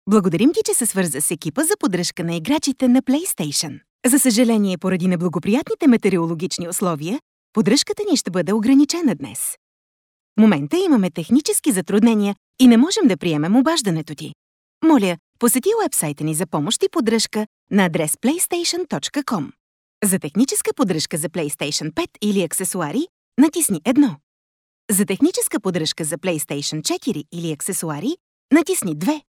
Благодарим ти, че се свърза с екипа за поддръжка на играчите на PlayStation. За съжаление, поради неблагоприятните метеорологични условия, поддръжката ни ще бъде ограничена днес. В момента имаме технически затруднения и не можем да приемем обаждането ти. Моля, посети уебсайта ни за помощ и поддръжка на адрес playstation.com. За техническа поддръжка за PlayStation 5 или аксесуари, натисни 1. За техническа поддръжка за PlayStation 4 или аксесуари, натисни 2.